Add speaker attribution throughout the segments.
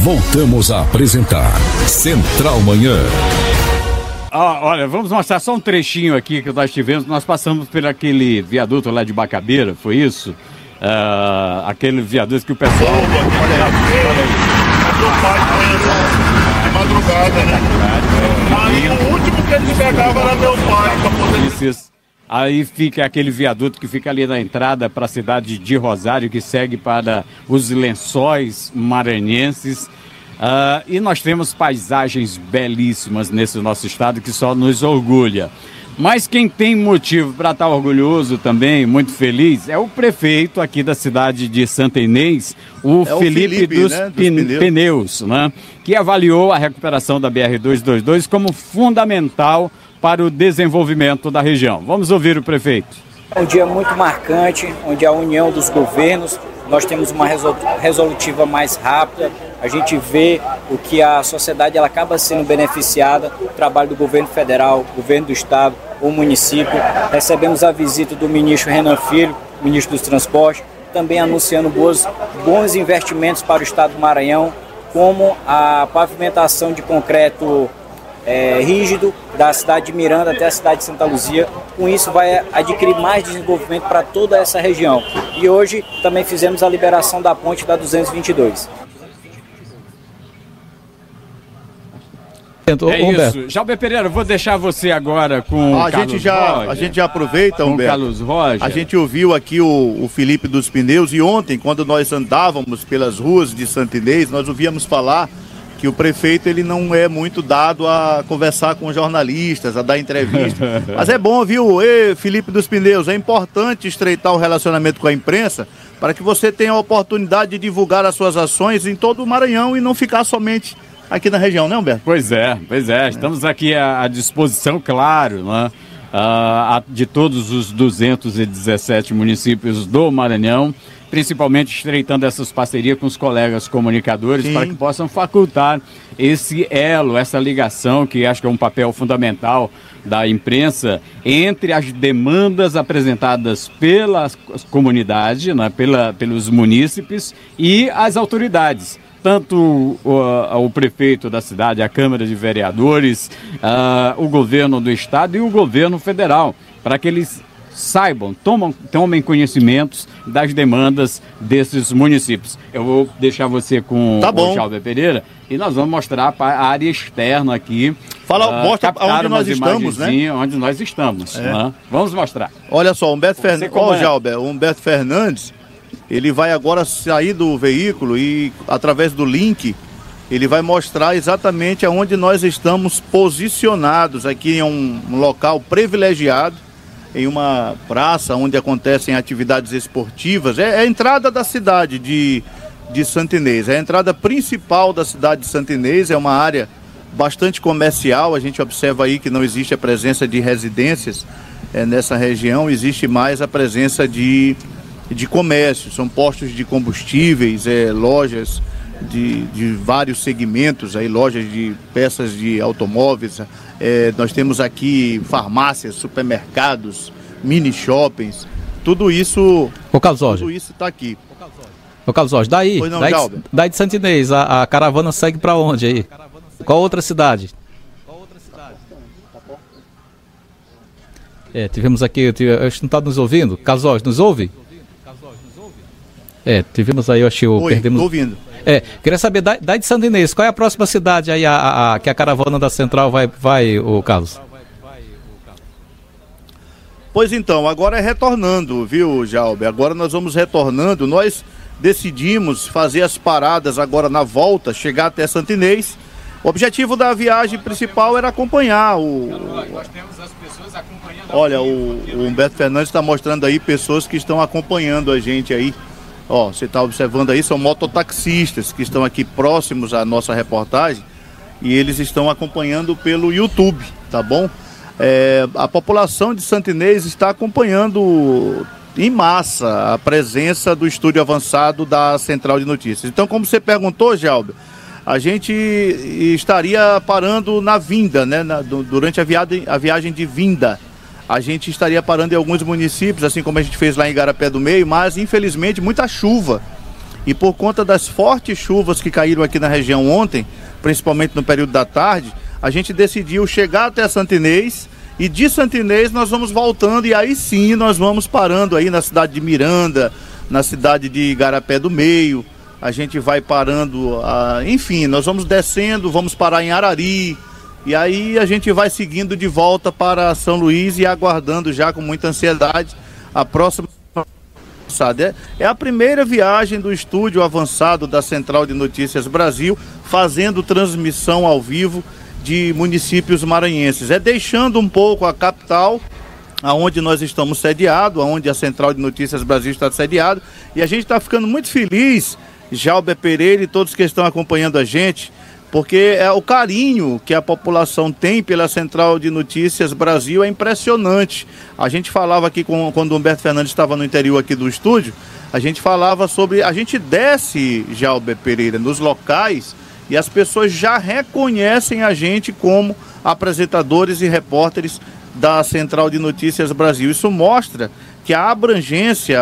Speaker 1: Voltamos a apresentar Central Manhã.
Speaker 2: Olha, vamos mostrar só um trechinho aqui que nós tivemos. Nós passamos por aquele viaduto lá de Bacabeira, foi isso? Aquele viaduto que o pessoal...
Speaker 3: Olha aí. De madrugada, né? Aí o último que eles pegavam era meu pai, pra poder...
Speaker 2: Aí fica aquele viaduto que fica ali na entrada para a cidade de Rosário, que segue para os Lençóis Maranhenses. E nós temos paisagens belíssimas nesse nosso estado que só nos orgulha. Mas quem tem motivo para estar orgulhoso também, muito feliz, é o prefeito aqui da cidade de Santa Inês, o Felipe dos Pneus, né? Que avaliou a recuperação da BR-222 como fundamental para o desenvolvimento da região. Vamos ouvir o prefeito.
Speaker 4: É um dia muito marcante, onde a união dos governos, nós temos uma resolutiva mais rápida, a gente vê o que a sociedade ela acaba sendo beneficiada, o trabalho do governo federal, governo do estado, o município. Recebemos a visita do ministro Renan Filho, ministro dos Transportes, também anunciando bons investimentos para o estado do Maranhão, como a pavimentação de concreto rígido da cidade de Miranda até a cidade de Santa Luzia. Com isso vai adquirir mais desenvolvimento para toda essa região. E hoje também fizemos a liberação da ponte da 222.
Speaker 2: Isso. Jalber Pereira, vou deixar você agora com o Carlos Roger.
Speaker 3: A gente já aproveita, Humberto.
Speaker 2: Carlos Roger.
Speaker 3: A gente ouviu aqui o Felipe dos Pneus e ontem, quando nós andávamos pelas ruas de Santa Inês, nós ouvíamos falar que o prefeito ele não é muito dado a conversar com jornalistas, a dar entrevista. Mas é bom, viu, Felipe dos Pneus, é importante estreitar o relacionamento com a imprensa para que você tenha a oportunidade de divulgar as suas ações em todo o Maranhão e não ficar somente aqui na região, né, Humberto?
Speaker 2: Pois é. Estamos aqui à disposição, claro, né, de todos os 217 municípios do Maranhão, principalmente estreitando essas parcerias com os colegas comunicadores. Sim. Para que possam facultar esse elo, essa ligação, que acho que é um papel fundamental da imprensa, entre as demandas apresentadas pela comunidade, né, pelos munícipes e as autoridades. Tanto o prefeito da cidade, a Câmara de Vereadores, o governo do estado e o governo federal, para que eles saibam, tomem conhecimentos das demandas desses municípios. Eu vou deixar você com o Jalber Pereira e nós vamos mostrar a área externa aqui.
Speaker 3: Mostra onde nós estamos, né?
Speaker 2: Onde nós estamos. Né? Vamos mostrar.
Speaker 3: Olha só, o Humberto Fernandes, ele vai agora sair do veículo e, através do link, ele vai mostrar exatamente aonde nós estamos posicionados aqui em um local privilegiado, em uma praça onde acontecem atividades esportivas. É a entrada da cidade de Santa Inês, é a entrada principal da cidade de Santa Inês, é uma área bastante comercial. A gente observa aí que não existe a presença de residências nessa região, existe mais a presença de comércio, são postos de combustíveis, lojas de vários segmentos, aí, lojas de peças de automóveis, nós temos aqui farmácias, supermercados, mini shoppings, tudo isso está aqui.
Speaker 5: Ô Carlos Jorge, daí de Santa Inês, a caravana segue para onde aí? Qual outra cidade? Tivemos aqui, acho que não está nos ouvindo. Carlos Jorge, nos ouve? Tivemos aí, eu acho que perdemos...
Speaker 3: Estou ouvindo.
Speaker 5: Queria saber, daí de Santa Inês, qual é a próxima cidade aí que a caravana da Central vai, o Carlos?
Speaker 3: Pois então, agora é retornando, viu, Jalber? Agora nós vamos retornando. Nós decidimos fazer as paradas agora na volta, chegar até Santa Inês. O objetivo da viagem principal era acompanhar
Speaker 2: Nós temos as pessoas acompanhando.
Speaker 3: Olha, o Humberto Fernandes está mostrando aí pessoas que estão acompanhando a gente aí. Ó, você está observando aí, são mototaxistas que estão aqui próximos à nossa reportagem e eles estão acompanhando pelo YouTube, tá bom? A população de Santa Inês está acompanhando em massa a presença do estúdio avançado da Central de Notícias. Então, como você perguntou, Jalber, a gente estaria parando na vinda, né? Durante a viagem de vinda. A gente estaria parando em alguns municípios, assim como a gente fez lá em Igarapé do Meio, mas infelizmente muita chuva E por conta das fortes chuvas que caíram aqui na região ontem, principalmente no período da tarde, a gente decidiu chegar até Santa Inês, e de Santa Inês nós vamos voltando, e aí sim nós vamos parando aí na cidade de Miranda, na cidade de Igarapé do Meio, a gente vai parando, enfim, nós vamos descendo, vamos parar em Arari, e aí a gente vai seguindo de volta para São Luís e aguardando já com muita ansiedade a próxima. É a primeira viagem do estúdio avançado da Central de Notícias Brasil, fazendo transmissão ao vivo de municípios maranhenses. É deixando um pouco a capital, aonde nós estamos sediados, aonde a Central de Notícias Brasil está sediada, e a gente está ficando muito feliz, Jalber Pereira e todos que estão acompanhando a gente, porque é o carinho que a população tem pela Central de Notícias Brasil é impressionante. A gente falava aqui, quando o Humberto Fernandes estava no interior aqui do estúdio, a gente falava sobre, a gente desce, Jalber Pereira, nos locais, e as pessoas já reconhecem a gente como apresentadores e repórteres da Central de Notícias Brasil. Isso mostra que a abrangência,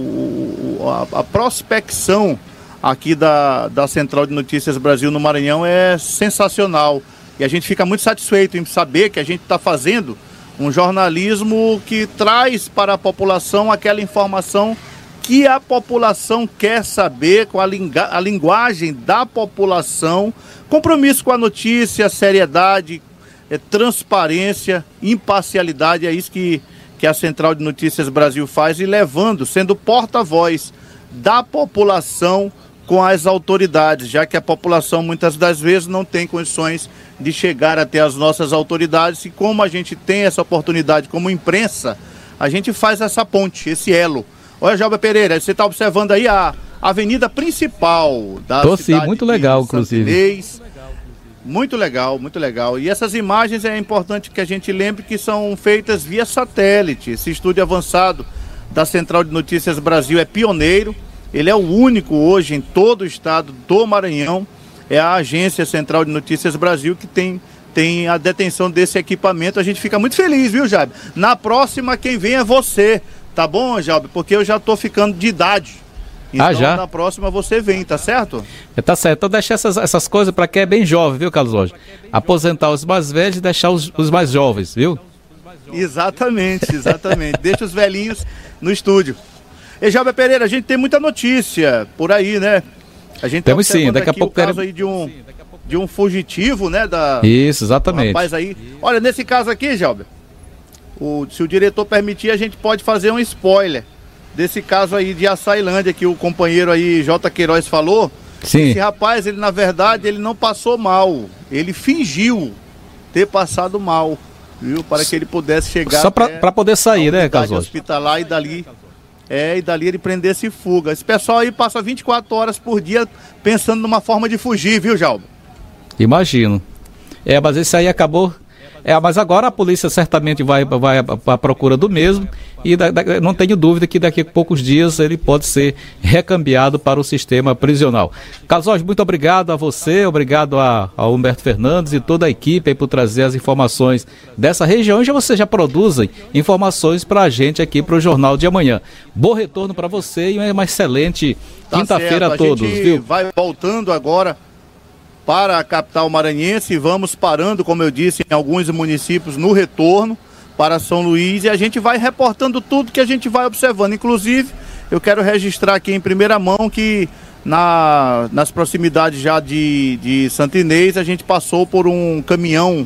Speaker 3: a prospecção aqui da Central de Notícias Brasil no Maranhão é sensacional. E a gente fica muito satisfeito em saber que a gente está fazendo um jornalismo que traz para a população aquela informação que a população quer saber, com a linguagem da população, compromisso com a notícia, seriedade, transparência, imparcialidade. É isso que a Central de Notícias Brasil faz, e levando, sendo porta-voz da população com as autoridades, já que a população muitas das vezes não tem condições de chegar até as nossas autoridades, e como a gente tem essa oportunidade como imprensa, a gente faz essa ponte, esse elo. Olha, Jalber Pereira, você está observando aí a avenida principal da cidade.
Speaker 5: Muito legal, inclusive.
Speaker 3: Inês. Muito legal, muito legal. E essas imagens é importante que a gente lembre que são feitas via satélite. Esse estúdio avançado da Central de Notícias Brasil é pioneiro. Ele é o único hoje em todo o estado do Maranhão. É a Agência Central de Notícias Brasil que tem a detenção desse equipamento. A gente fica muito feliz, viu, Jalber? Na próxima, quem vem é você. Tá bom, Jalber? Porque eu já tô ficando de idade. Então,
Speaker 5: já?
Speaker 3: Na próxima você vem, tá certo?
Speaker 5: Tá certo. Então deixa essas coisas para quem é bem jovem, viu, Carlos Jorge? Aposentar os mais velhos e deixar os mais jovens, viu?
Speaker 3: Exatamente, exatamente. Deixa os velhinhos no estúdio. E Jalber Pereira, a gente tem muita notícia por aí, né? A gente
Speaker 5: temos sim, daqui a pouco
Speaker 3: caso aí de um fugitivo, né?
Speaker 5: Isso, exatamente.
Speaker 3: Rapaz aí. Olha, nesse caso aqui, Jalber, se o diretor permitir, a gente pode fazer um spoiler desse caso aí de Açailândia, que o companheiro aí, J. Queiroz, falou.
Speaker 5: Sim.
Speaker 3: Esse rapaz, ele na verdade, ele não passou mal. Ele fingiu ter passado mal, viu? Para que ele pudesse chegar
Speaker 5: só para poder sair, né, Carlos?
Speaker 3: Hospitalar, e dali ele prendesse fuga. Esse pessoal aí passa 24 horas por dia pensando numa forma de fugir, viu, Jalber?
Speaker 5: Imagino. Mas esse aí acabou. Mas agora a polícia certamente vai à procura do mesmo, e não tenho dúvida que daqui a poucos dias ele pode ser recambiado para o sistema prisional. Carlos Jorge, muito obrigado a você, obrigado ao Humberto Fernandes e toda a equipe aí por trazer as informações dessa região, e vocês já produzem informações para a gente aqui para o Jornal de Amanhã. Bom retorno para você e uma excelente quinta-feira a todos.
Speaker 3: A gente
Speaker 5: viu?
Speaker 3: vai voltando agora para a capital maranhense, e vamos parando, como eu disse, em alguns municípios no retorno para São Luís, e a gente vai reportando tudo que a gente vai observando. Inclusive, eu quero registrar aqui em primeira mão que nas proximidades já de Santa Inês, a gente passou por um caminhão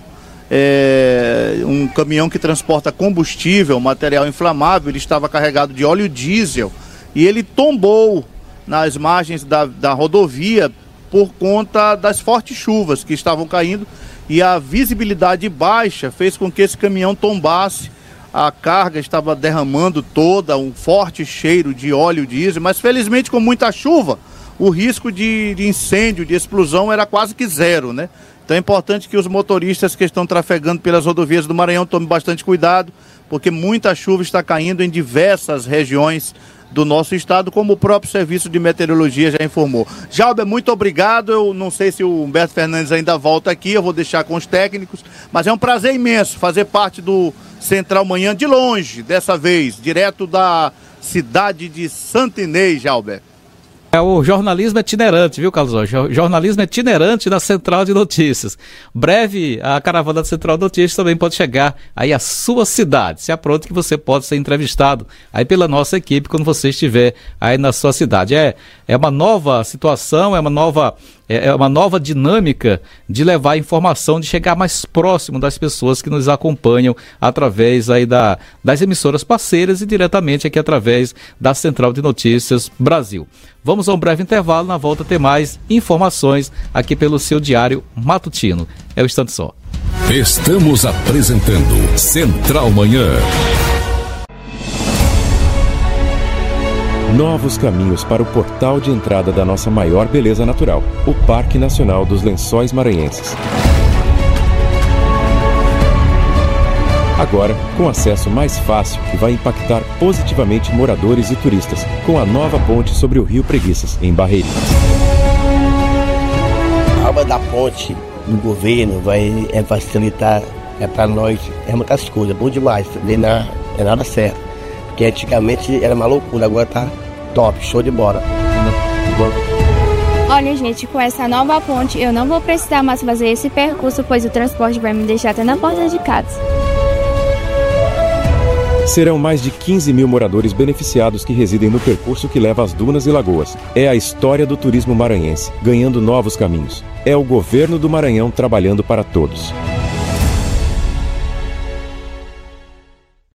Speaker 3: que transporta combustível, material inflamável. Ele estava carregado de óleo diesel e ele tombou nas margens da rodovia por conta das fortes chuvas que estavam caindo, e a visibilidade baixa fez com que esse caminhão tombasse. A carga estava derramando toda, um forte cheiro de óleo diesel, mas felizmente com muita chuva, o risco de incêndio, de explosão era quase que zero, né? Então é importante que os motoristas que estão trafegando pelas rodovias do Maranhão tomem bastante cuidado, porque muita chuva está caindo em diversas regiões do nosso estado, como o próprio Serviço de Meteorologia já informou. Jalber, muito obrigado. Eu não sei se o Humberto Fernandes ainda volta aqui, eu vou deixar com os técnicos, mas é um prazer imenso fazer parte do Central Manhã de longe, dessa vez, direto da cidade de Santa Inês, Jalber.
Speaker 5: É o jornalismo itinerante, viu, Carlos? Jornalismo itinerante da Central de Notícias. Breve, a caravana da Central de Notícias também pode chegar aí à sua cidade. Se apronte que você pode ser entrevistado aí pela nossa equipe quando você estiver aí na sua cidade. É uma nova situação, é uma nova dinâmica de levar informação, de chegar mais próximo das pessoas que nos acompanham através aí das emissoras parceiras e diretamente aqui através da Central de Notícias Brasil. Vamos a um breve intervalo, na volta ter mais informações aqui pelo seu Diário Matutino. É o Instante Só.
Speaker 1: Estamos apresentando Central Manhã.
Speaker 6: Novos caminhos para o portal de entrada da nossa maior beleza natural, o Parque Nacional dos Lençóis Maranhenses. Agora, com acesso mais fácil que vai impactar positivamente moradores e turistas, com a nova ponte sobre o Rio Preguiças, em Barreirinhas.
Speaker 7: A obra da ponte do governo vai facilitar para nós, muitas coisas, bom demais, não é nada certo. Porque antigamente era uma loucura, agora tá top, show de bola.
Speaker 8: Olha, gente, com essa nova ponte eu não vou precisar mais fazer esse percurso, pois o transporte vai me deixar até na porta de casa.
Speaker 6: Serão mais de 15 mil moradores beneficiados que residem no percurso que leva às dunas e lagoas. É a história do turismo maranhense, ganhando novos caminhos. É o governo do Maranhão trabalhando para todos.